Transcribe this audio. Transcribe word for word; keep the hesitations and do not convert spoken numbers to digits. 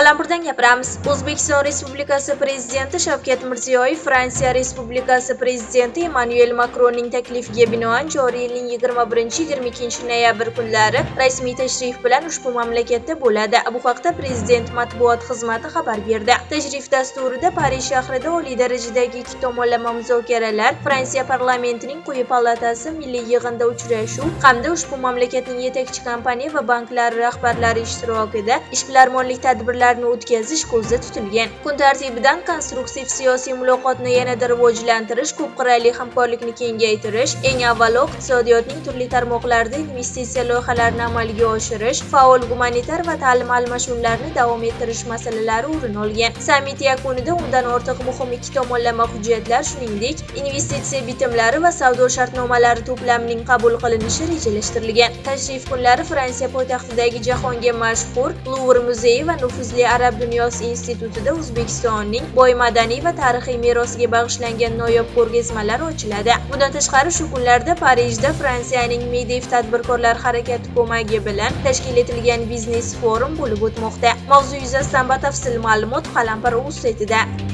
Qalampirdan gapiramiz. O'zbekiston Respublikasi Prezidenti Shavkat Mirziyoyev Fransiya Respublikasi Prezidenti Emmanuel Macronning taklifiga binoan joriy yilning yigirma birinchi yigirma ikkinchi noyabr kunlari rasmiy tashrif bilan ushbu mamlakatda bo'ladi. Bu haqda Prezident matbuot xizmati xabar berdi. Tashrif dasturida Parij shahrida oliy darajadagi ikki tomonlama muzokaralar, Fransiya parlamentining quyi palatasi milliy yig'inda uchrashuv hamda ushbu mamlakatning yetakchi kompaniya va banklari rahbarlari ishtirokida ishbilarmonlik tadbirlarini o'tkazish ko'zda tutilgan. Kun tartibidan konstruktiv siyosiy muloqotni yanada rivojlantirish, ko'p qirrali hamkorlikni kengaytirish, eng avvalo iqtisodiyotning turli tarmoqlarida investitsiya loyihalarini amalga oshirish, faol gumanitar va ta'lim almashinularini davom ettirish masalalari o'rin olgan. Sammit yakunida undan ortiq muhim ikki tomonlama hujjatlar, shuningdek, investitsiya bitimlari va savdo shartnomalari to'plamining qabul qilinishi rejalashtirilgan. Tashrif kunlari Fransiya poytaxtidagi jahonga mashhur Louvre muzeyi va nufuzli Arab dunyosi institutida O'zbekistonning boy madaniy va tarixiy merosiga bag'ishlangan noyob ko'rgazmalar ochiladi. Bundan tashqari shu kunlarda Parijda Fransiyaning Medef tadbirkorlar harakati ko'magi bilan tashkil etilgan biznes forum bo'lib o'tmoqda. Mavzu yuzasidan batafsil ma'lumot Qalampir.uz saytida.